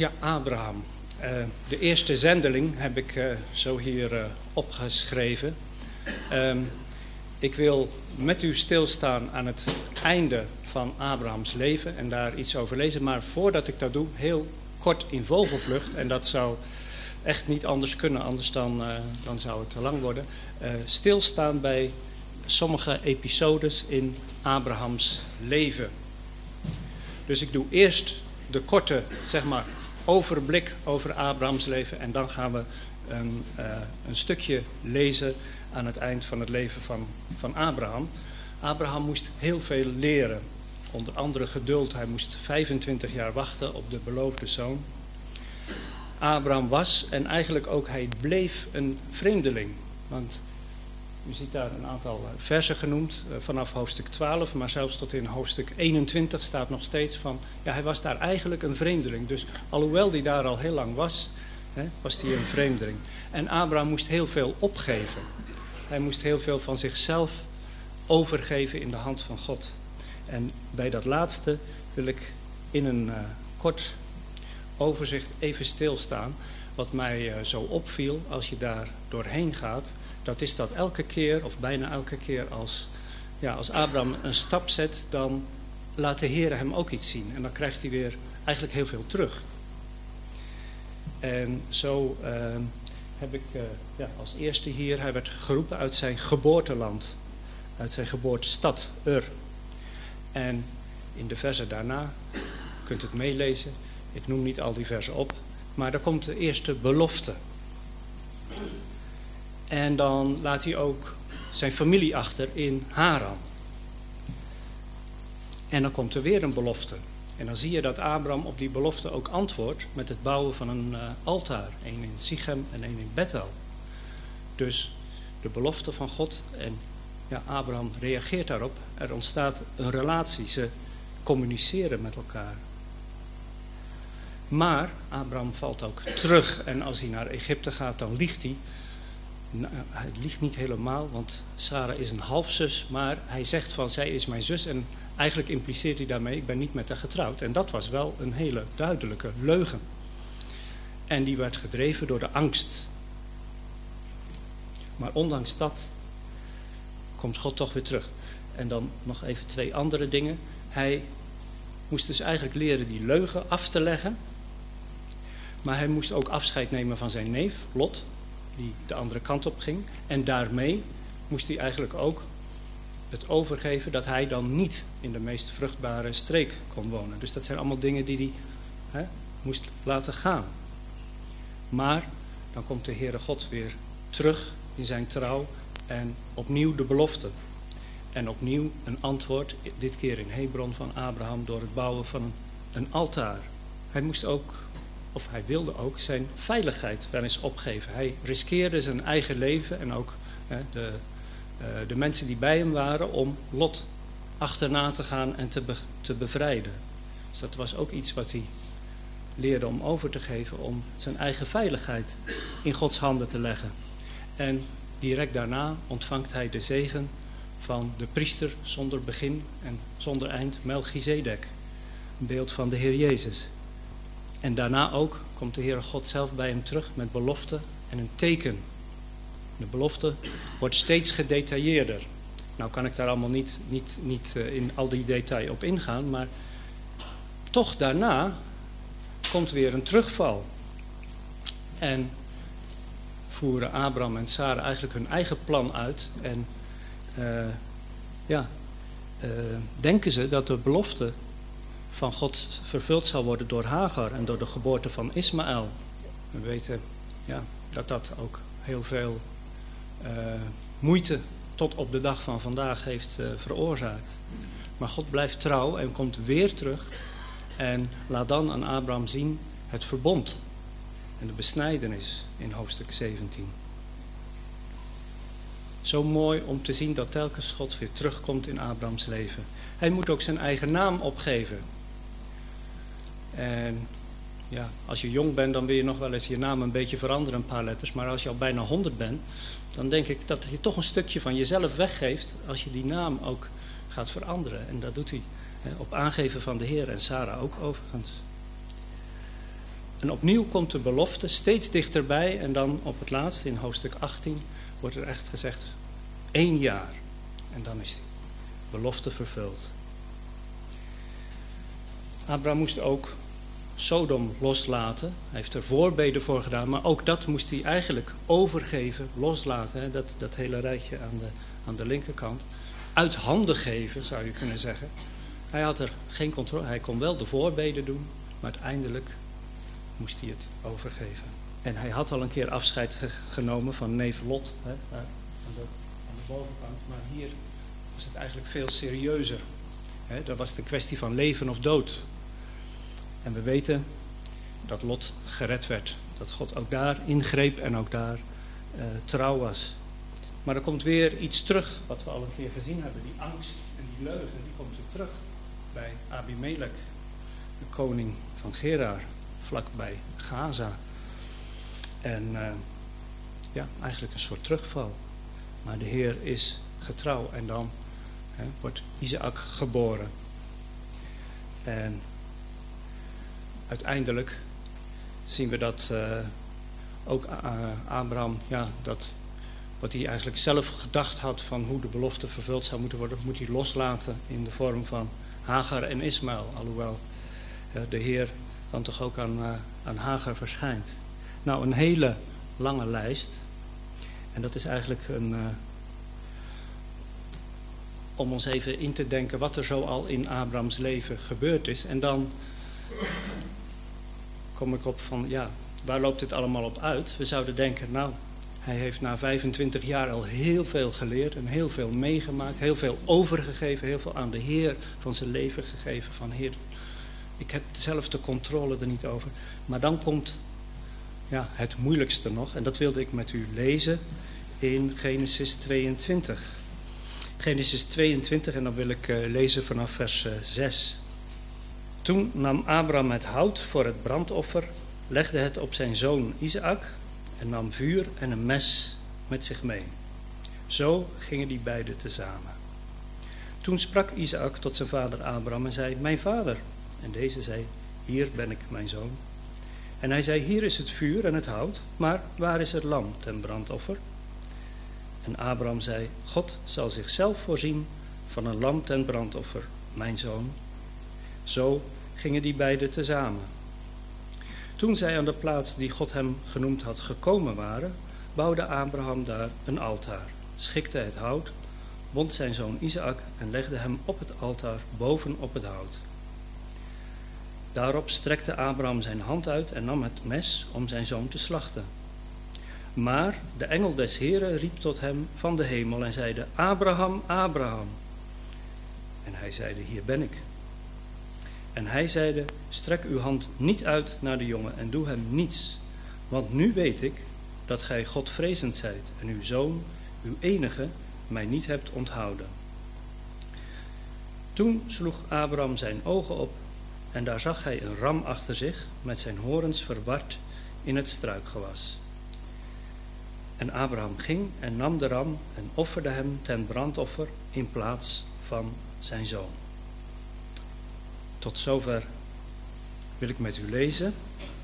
Ja, Abraham. De eerste zendeling heb ik zo hier opgeschreven. Ik wil met u stilstaan aan het einde van Abrahams leven en daar iets over lezen. Maar voordat ik dat doe, heel kort in vogelvlucht, en dat zou echt niet anders kunnen, anders dan zou het te lang worden. Stilstaan bij sommige episodes in Abrahams leven. Dus ik doe eerst de korte, zeg maar, overblik over Abrahams leven en dan gaan we een stukje lezen aan het eind van het leven van Abraham. Abraham moest heel veel leren, onder andere geduld. Hij moest 25 jaar wachten op de beloofde zoon. Abraham was en eigenlijk ook hij bleef een vreemdeling, want u ziet daar een aantal versen genoemd, vanaf hoofdstuk 12, maar zelfs tot in hoofdstuk 21 staat nog steeds van, ja, hij was daar eigenlijk een vreemdeling. Dus alhoewel hij daar al heel lang was, was hij een vreemdeling. En Abraham moest heel veel opgeven. Hij moest heel veel van zichzelf overgeven in de hand van God. En bij dat laatste wil ik in een kort overzicht even stilstaan. Wat mij zo opviel als je daar doorheen gaat, dat is dat elke keer, of bijna elke keer, als Abraham een stap zet, dan laat de Heer hem ook iets zien. En dan krijgt hij weer eigenlijk heel veel terug. En zo heb ik als eerste hier, hij werd geroepen uit zijn geboorteland, uit zijn geboortestad, Ur. En in de versen daarna, u kunt het meelezen, ik noem niet al die versen op, maar daar komt de eerste belofte. En dan laat hij ook zijn familie achter in Haran. En dan komt er weer een belofte. En dan zie je dat Abraham op die belofte ook antwoordt met het bouwen van een altaar. Eén in Sichem en één in Bethel. Dus de belofte van God en Abraham reageert daarop. Er ontstaat een relatie. Ze communiceren met elkaar. Maar Abraham valt ook terug. En als hij naar Egypte gaat, dan liegt hij. Nou, hij liegt niet helemaal, want Sarah is een halfzus. Maar hij zegt van, zij is mijn zus. En eigenlijk impliceert hij daarmee, ik ben niet met haar getrouwd. En dat was wel een hele duidelijke leugen. En die werd gedreven door de angst. Maar ondanks dat komt God toch weer terug. En dan nog even 2 andere dingen. Hij moest dus eigenlijk leren die leugen af te leggen. Maar hij moest ook afscheid nemen van zijn neef, Lot, die de andere kant op ging. En daarmee moest hij eigenlijk ook het overgeven dat hij dan niet in de meest vruchtbare streek kon wonen. Dus dat zijn allemaal dingen die hij moest laten gaan. Maar dan komt de Heere God weer terug in zijn trouw en opnieuw de belofte. En opnieuw een antwoord, dit keer in Hebron van Abraham, door het bouwen van een altaar. Hij moest ook, of hij wilde ook, zijn veiligheid wel eens opgeven. Hij riskeerde zijn eigen leven en ook de mensen die bij hem waren om Lot achterna te gaan en te bevrijden. Dus dat was ook iets wat hij leerde om over te geven, om zijn eigen veiligheid in Gods handen te leggen. En direct daarna ontvangt hij de zegen van de priester zonder begin en zonder eind, Melchizedek. Een beeld van de Heer Jezus. En daarna ook komt de Heere God zelf bij hem terug met belofte en een teken. De belofte wordt steeds gedetailleerder. Nou kan ik daar allemaal niet in al die detail op ingaan, maar toch daarna komt weer een terugval. En voeren Abraham en Sarah eigenlijk hun eigen plan uit en denken ze dat de belofte van God vervuld zal worden door Hagar en door de geboorte van Ismaël. We weten dat ook heel veel moeite tot op de dag van vandaag heeft veroorzaakt. Maar God blijft trouw en komt weer terug en laat dan aan Abraham zien het verbond en de besnijdenis in hoofdstuk 17. Zo mooi om te zien dat telkens God weer terugkomt in Abrahams leven. Hij moet ook zijn eigen naam opgeven. En als je jong bent, dan wil je nog wel eens je naam een beetje veranderen, een paar letters. Maar als je al bijna 100 bent, dan denk ik dat je toch een stukje van jezelf weggeeft als je die naam ook gaat veranderen. En dat doet hij op aangeven van de Heer en Sarah ook overigens. En opnieuw komt de belofte steeds dichterbij. En dan op het laatst, in hoofdstuk 18, wordt er echt gezegd 1 jaar. En dan is die belofte vervuld. Abraham moest ook Sodom loslaten. Hij heeft er voorbeden voor gedaan, maar ook dat moest hij eigenlijk overgeven, loslaten. Hè? Dat hele rijtje aan de linkerkant. Uit handen geven, zou je kunnen zeggen. Hij had er geen controle. Hij kon wel de voorbeden doen, maar uiteindelijk moest hij het overgeven. En hij had al een keer afscheid genomen van neef Lot, hè, aan de bovenkant. Maar hier was het eigenlijk veel serieuzer. Dat was de kwestie van leven of dood. En we weten dat Lot gered werd. Dat God ook daar ingreep en ook daar trouw was. Maar er komt weer iets terug wat we al een keer gezien hebben. Die angst en die leugen, die komt weer terug bij Abimelech, de koning van Gerar, vlakbij Gaza. En eigenlijk een soort terugval. Maar de Heer is getrouw en dan wordt Isaac geboren. En uiteindelijk zien we dat ook Abraham, dat wat hij eigenlijk zelf gedacht had van hoe de belofte vervuld zou moeten worden, moet hij loslaten in de vorm van Hagar en Ismaël. Alhoewel de Heer dan toch ook aan Hagar verschijnt. Nou, een hele lange lijst. En dat is eigenlijk om ons even in te denken wat er zo al in Abrahams leven gebeurd is. En dan kom ik op van, waar loopt dit allemaal op uit? We zouden denken, hij heeft na 25 jaar al heel veel geleerd en heel veel meegemaakt, heel veel overgegeven, heel veel aan de Heer van zijn leven gegeven. Van Heer, ik heb zelf de controle er niet over. Maar dan komt het moeilijkste nog, en dat wilde ik met u lezen in Genesis 22. Genesis 22, en dan wil ik lezen vanaf vers 6. Toen nam Abraham het hout voor het brandoffer, legde het op zijn zoon Isaac en nam vuur en een mes met zich mee. Zo gingen die beiden tezamen. Toen sprak Isaac tot zijn vader Abraham en zei, mijn vader. En deze zei, hier ben ik, mijn zoon. En hij zei, hier is het vuur en het hout, maar waar is het lam ten brandoffer? En Abraham zei, God zal zichzelf voorzien van een lam ten brandoffer, mijn zoon. Zo gingen die beiden tezamen. Toen zij aan de plaats die God hem genoemd had gekomen waren, bouwde Abraham daar een altaar, schikte het hout, bond zijn zoon Isaac en legde hem op het altaar bovenop het hout. Daarop strekte Abraham zijn hand uit en nam het mes om zijn zoon te slachten. Maar de engel des Heren riep tot hem van de hemel en zeide, Abraham, Abraham. En hij zeide, hier ben ik. En hij zeide, strek uw hand niet uit naar de jongen en doe hem niets. Want nu weet ik dat gij Godvrezend zijt en uw zoon, uw enige, mij niet hebt onthouden. Toen sloeg Abraham zijn ogen op en daar zag hij een ram achter zich met zijn horens verward in het struikgewas. En Abraham ging en nam de ram en offerde hem ten brandoffer in plaats van zijn zoon. Tot zover wil ik met u lezen.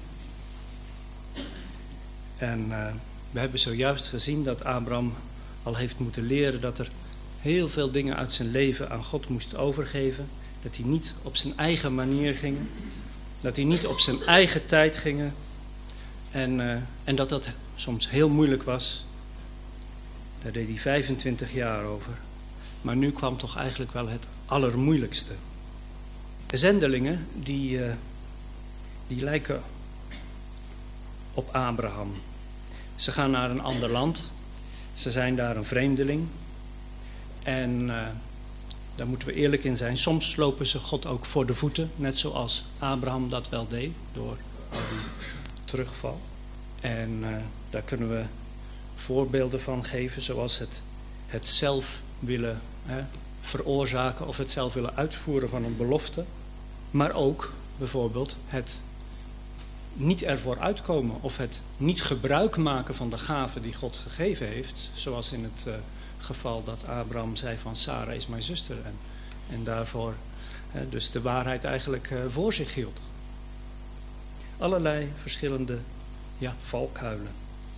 En we hebben zojuist gezien dat Abraham al heeft moeten leren dat er heel veel dingen uit zijn leven aan God moest overgeven. Dat hij niet op zijn eigen manier ging. Dat hij niet op zijn eigen tijd ging. En dat soms heel moeilijk was. Daar deed hij 25 jaar over. Maar nu kwam toch eigenlijk wel het allermoeilijkste. De zendelingen die lijken op Abraham. Ze gaan naar een ander land. Ze zijn daar een vreemdeling. En daar moeten we eerlijk in zijn. Soms lopen ze God ook voor de voeten. Net zoals Abraham dat wel deed. Door al die terugval. En daar kunnen we voorbeelden van geven. Zoals het zelf willen veroorzaken. Of het zelf willen uitvoeren van een belofte. Maar ook bijvoorbeeld het niet ervoor uitkomen. Of het niet gebruik maken van de gave die God gegeven heeft. Zoals in het geval dat Abraham zei van Sarah is mijn zuster. En daarvoor dus de waarheid eigenlijk voor zich hield. allerlei verschillende valkuilen.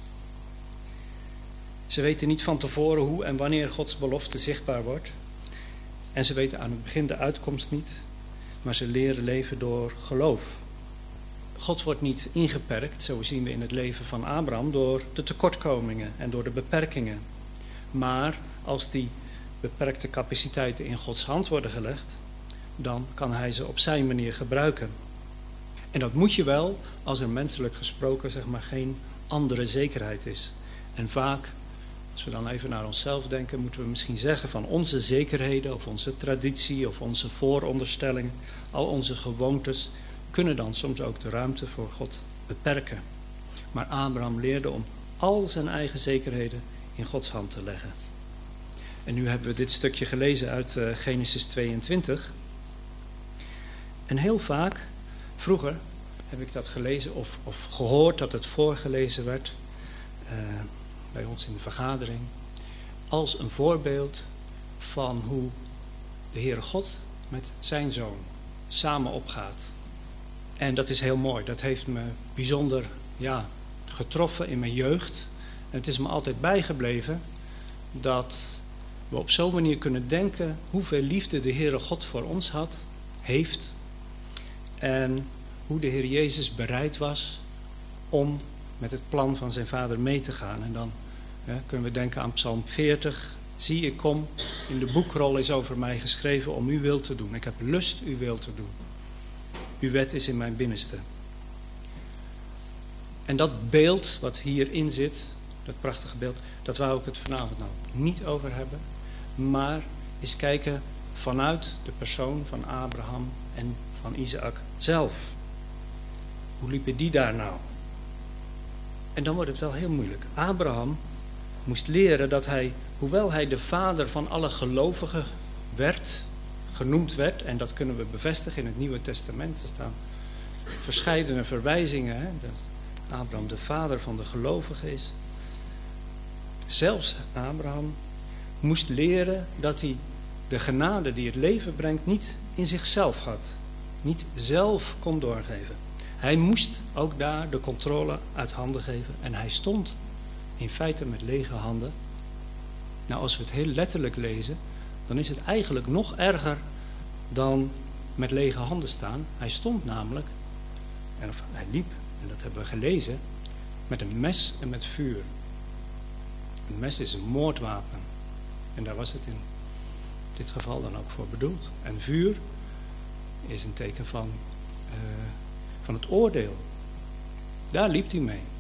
Ze weten niet van tevoren hoe en wanneer Gods belofte zichtbaar wordt. En ze weten aan het begin de uitkomst niet, maar ze leren leven door geloof. God wordt niet ingeperkt, zo zien we in het leven van Abraham, door de tekortkomingen en door de beperkingen. Maar als die beperkte capaciteiten in Gods hand worden gelegd, dan kan hij ze op zijn manier gebruiken. En dat moet je wel als er menselijk gesproken geen andere zekerheid is. En vaak, als we dan even naar onszelf denken, moeten we misschien zeggen van onze zekerheden of onze traditie of onze vooronderstellingen, al onze gewoontes, kunnen dan soms ook de ruimte voor God beperken. Maar Abraham leerde om al zijn eigen zekerheden in Gods hand te leggen. En nu hebben we dit stukje gelezen uit Genesis 22. En heel vaak, vroeger heb ik dat gelezen of gehoord dat het voorgelezen werd bij ons in de vergadering, als een voorbeeld van hoe de Heere God met zijn zoon samen opgaat. En dat is heel mooi. Dat heeft me bijzonder getroffen in mijn jeugd. En het is me altijd bijgebleven dat we op zo'n manier kunnen denken hoeveel liefde de Heere God voor ons heeft. En hoe de Heer Jezus bereid was om met het plan van zijn Vader mee te gaan. En dan kunnen we denken aan Psalm 40. Zie, ik kom, in de boekrol is over mij geschreven om uw wil te doen. Ik heb lust uw wil te doen. Uw wet is in mijn binnenste. En dat beeld wat hierin zit, dat prachtige beeld, dat wou ik het vanavond nou niet over hebben. Maar eens kijken vanuit de persoon van Abraham en van Isaac zelf. Hoe liepen die daar nou? En dan wordt het wel heel moeilijk. Abraham moest leren dat hij, hoewel hij de vader van alle gelovigen genoemd werd, en dat kunnen we bevestigen in het Nieuwe Testament. Er staan verscheidene verwijzingen, dat Abraham de vader van de gelovigen is. Zelfs Abraham moest leren dat hij de genade die het leven brengt niet in zichzelf had. Niet zelf kon doorgeven. Hij moest ook daar de controle uit handen geven. En hij stond in feite met lege handen. Nou, als we het heel letterlijk lezen, dan is het eigenlijk nog erger dan met lege handen staan. Hij stond namelijk, of hij liep, en dat hebben we gelezen, met een mes en met vuur. Een mes is een moordwapen. En daar was het in dit geval dan ook voor bedoeld. En vuur is een teken van het oordeel. Daar liep hij mee.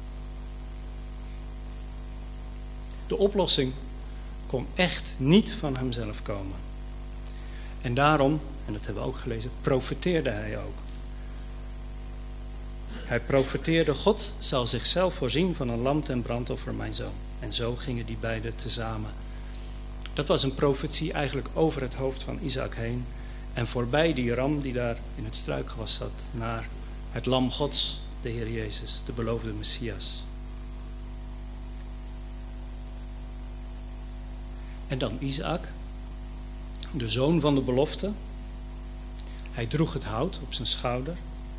De oplossing kon echt niet van hemzelf komen. En daarom, en dat hebben we ook gelezen, profeteerde hij ook. Hij profeteerde: God zal zichzelf voorzien van een lam ten brandoffer, mijn zoon. En zo gingen die beiden tezamen. Dat was een profetie eigenlijk over het hoofd van Isaac heen. En voorbij die ram die daar in het struikgewas zat, naar het lam Gods, de Heer Jezus, de beloofde Messias. En dan Isaac, de zoon van de belofte. Hij droeg het hout op zijn schouder.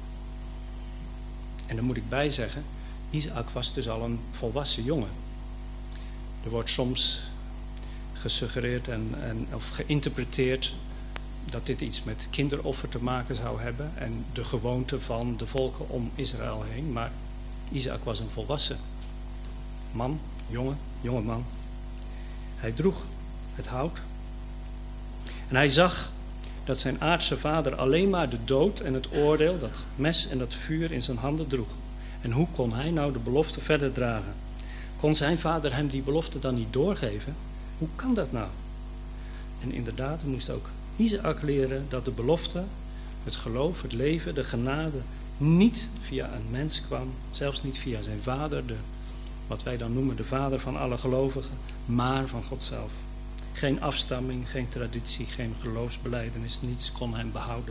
En daar moet ik bij zeggen, Isaac was dus al een volwassen jongen. Er wordt soms gesuggereerd of geïnterpreteerd dat dit iets met kinderoffer te maken zou hebben en de gewoonte van de volken om Israël heen. Maar Isaac was een volwassen man, jonge man. Hij droeg het hout. En hij zag dat zijn aardse vader alleen maar de dood en het oordeel, dat mes en dat vuur in zijn handen droeg. En hoe kon hij nou de belofte verder dragen? Kon zijn vader hem die belofte dan niet doorgeven? Hoe kan dat nou? En inderdaad, er moest ook Isaac leren dat de belofte, het geloof, het leven, de genade niet via een mens kwam, zelfs niet via zijn vader, wat wij dan noemen de vader van alle gelovigen, maar van God zelf. Geen afstamming, geen traditie, geen geloofsbelijdenis, niets kon hem behouden.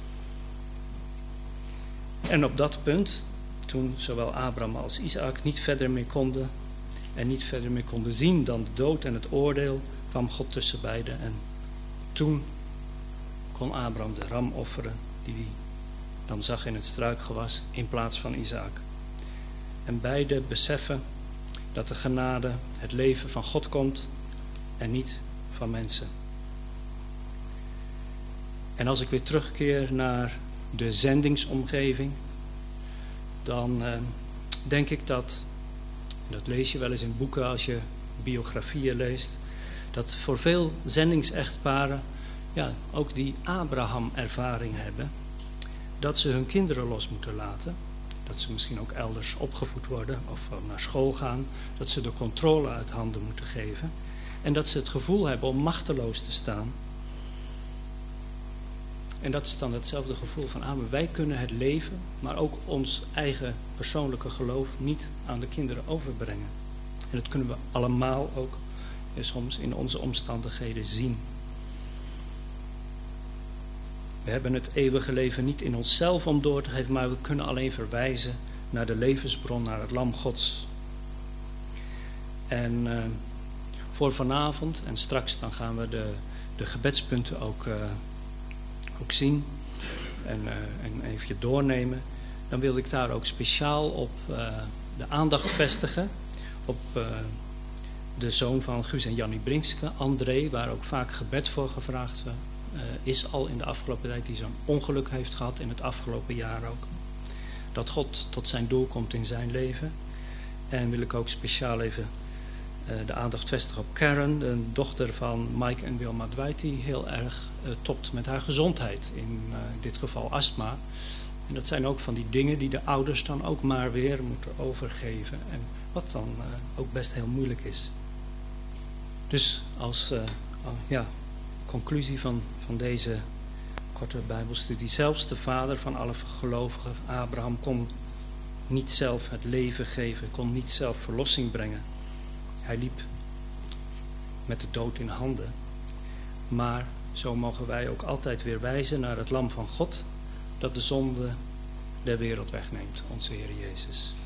En op dat punt, toen zowel Abraham als Isaac niet verder meer konden en niet verder meer konden zien dan de dood en het oordeel, kwam God tussen beiden. En toen kon Abraham de ram offeren die hij dan zag hij het struikgewas in plaats van Isaac. En beide beseffen dat de genade, het leven van God komt en niet van mensen. En als ik weer terugkeer naar de zendingsomgeving, dan denk ik dat lees je wel eens in boeken als je biografieën leest, dat voor veel zendingsechtparen ook die Abraham-ervaring hebben, dat ze hun kinderen los moeten laten, dat ze misschien ook elders opgevoed worden of naar school gaan, dat ze de controle uit handen moeten geven en dat ze het gevoel hebben om machteloos te staan. En dat is dan hetzelfde gevoel van, wij kunnen het leven, maar ook ons eigen persoonlijke geloof niet aan de kinderen overbrengen. En dat kunnen we allemaal ook soms in onze omstandigheden zien. We hebben het eeuwige leven niet in onszelf om door te geven, maar we kunnen alleen verwijzen naar de levensbron, naar het Lam Gods. En voor vanavond, en straks dan gaan we de gebedspunten ook zien en even doornemen, dan wilde ik daar ook speciaal op de aandacht vestigen, op de zoon van Guus en Jannie Brinkske, André, waar ook vaak gebed voor gevraagd is al in de afgelopen tijd, die zo'n ongeluk heeft gehad in het afgelopen jaar ook. Dat God tot zijn doel komt in zijn leven. En wil ik ook speciaal even de aandacht vestigen op Karen, de dochter van Mike en Wilma Dwight, die heel erg topt met haar gezondheid. In dit geval astma. En dat zijn ook van die dingen die de ouders dan ook maar weer moeten overgeven. En wat dan ook best heel moeilijk is. Dus als conclusie van deze korte Bijbelstudie. Zelfs de vader van alle gelovigen, Abraham, kon niet zelf het leven geven. Kon niet zelf verlossing brengen. Hij liep met de dood in handen. Maar zo mogen wij ook altijd weer wijzen naar het Lam van God, dat de zonde der wereld wegneemt, onze Heer Jezus.